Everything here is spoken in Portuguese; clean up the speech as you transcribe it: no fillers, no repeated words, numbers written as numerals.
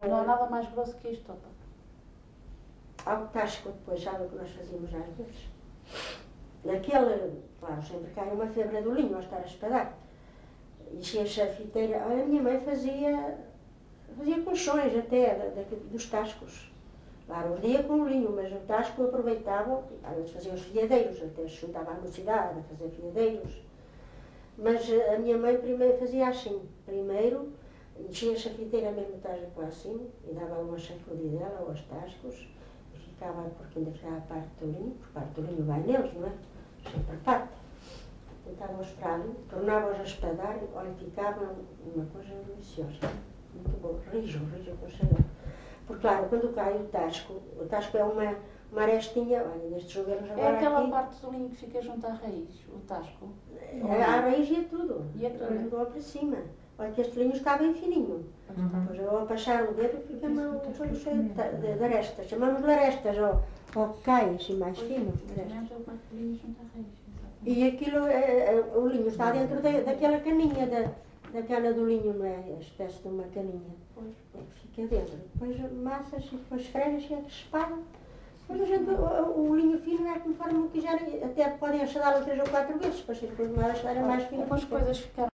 Não há nada mais grosso que isto, opa. Há o tasco depois, sabe o que nós fazíamos às vezes? Naquele, claro, sempre cai uma febre do linho ao estar a espadar. Enchia-se a fiteira. Olha, a minha mãe fazia colchões até dos tascos. Claro, ardia com o linho, mas o tasco aproveitavam, eles faziam os fiadeiros, até se juntava à mocidade a fazer fiadeiros. Mas a minha mãe primeiro fazia assim, primeiro enchia-se a fiteira mesmo tasca para assim, e dava uma sacudidela aos tascos, e ficava, porque ainda ficava a parte do linho, porque a parte do linho vai neles, não é? Sempre a parte. Tentavam esperar, tornavam-os a espadar, olha, ficava uma coisa deliciosa, muito bom, rijo com sabor. Porque, claro, quando cai o tasco é uma arestinha, olha, nestes governos agora É aquela aqui, parte do linho que fica junto à raiz, o tasco. a raiz ia tudo, Ia tudo. lá para cima. Olha que este linho está bem fininho. Depois ao passar o dedo fica uma coisa cheia de arestas. Chamamos-lhe arestas, ou que cai assim mais fino. Exatamente, é o parte do linho junto à raiz. Exatamente. E aquilo, o linho está dentro daquela caninha, da cana do linho, não é? A espécie de uma caninha. Pois. É que fica dentro. Depois massas e depois fregas e é que se espalham. Depois a gente, o linho fino é conforme quiserem, até podem achadá-lo 3 ou 4 vezes, para ser depois mais achadar mais fino. Algumas coisas ficaram